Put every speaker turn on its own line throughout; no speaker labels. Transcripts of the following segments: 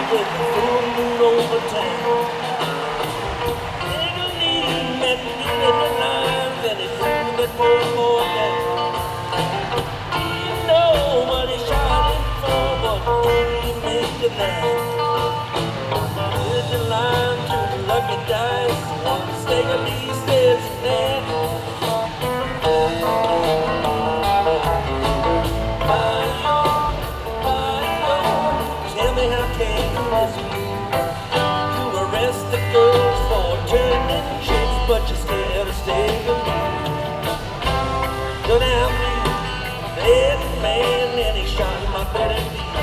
with the full moon over town. Nigga met me in the lines and he threw that more down. You know what he shot him for, but he made the line. With the line to the lucky dice, one stake of these says that. Tell me how can this be? You arrest the girls for turning tricks, but you're scared of staying alone. Go down me, bad man, and he shot my better feet.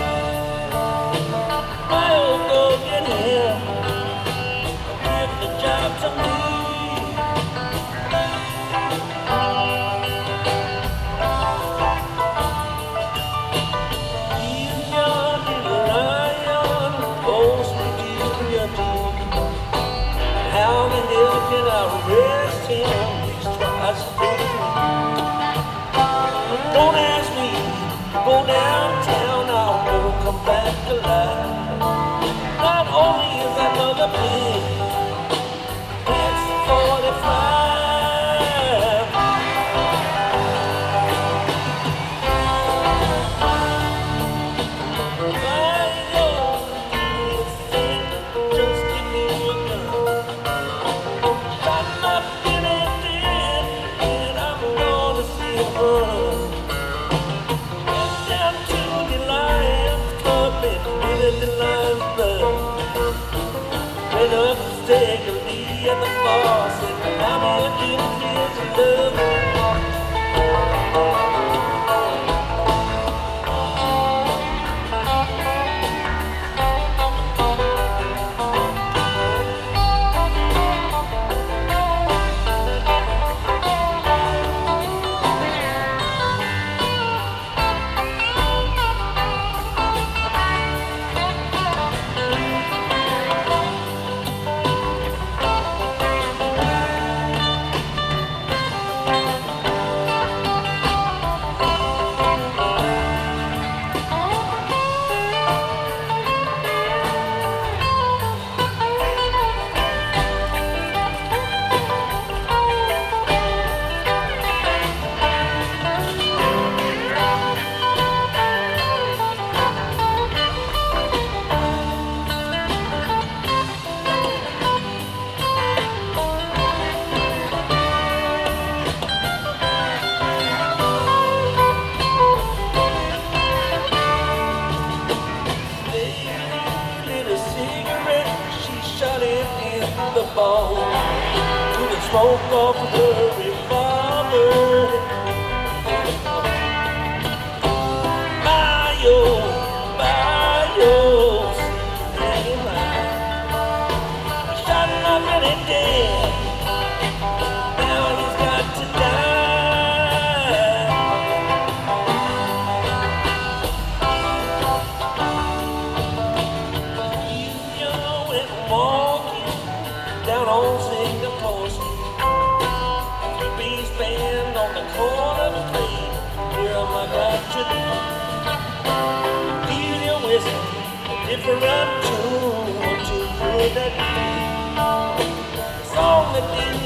My old girl get him, give the job to me. How the hell can I arrest him? He's twice free. Don't ask me to go downtown, I won't come back alive. Not only is another pig, that's 45. Take a lead at the boss and I'm in his love. The ball to the smoke of her revolver. Mayo, hanging line. Shot him up and he dead. Now he's got to die. You know it walking down on Singapore Street. Three-piece band on the corner of the street. Here am I got to do. Feel your whiskey, a different tune to put that beat. Song that didn't